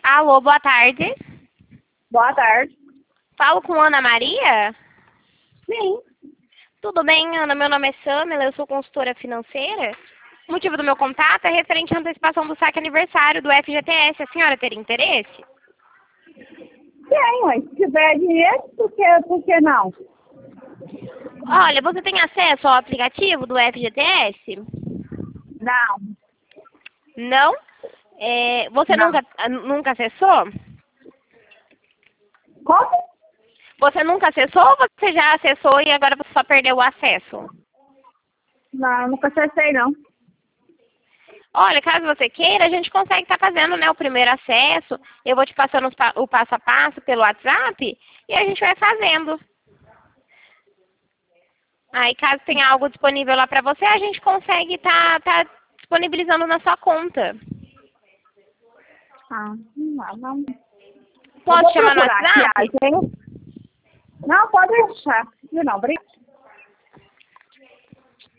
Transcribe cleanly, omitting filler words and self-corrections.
Alô, boa tarde. Boa tarde. Falo com Ana Maria? Sim. Tudo bem, Ana? Meu nome é Samela, eu sou consultora financeira. O motivo do meu contato é referente à antecipação do saque aniversário do FGTS. A senhora teria interesse? Tem, mas se tiver dinheiro, por que não? Olha, você tem acesso ao aplicativo do FGTS? Não, Não? Você não. nunca acessou? Como? Você nunca acessou ou você já acessou e agora você só perdeu o acesso? Não, nunca acessei, não. Olha, caso você queira, a gente consegue estar fazendo, né, o primeiro acesso. Eu vou te passando o passo a passo pelo WhatsApp e a gente vai fazendo. Aí, caso tenha algo disponível lá para você, a gente consegue tá disponibilizando na sua conta. Não. Eu Posso vou chamar no procurar aqui, WhatsApp? Não, pode deixar. Não, obrigada.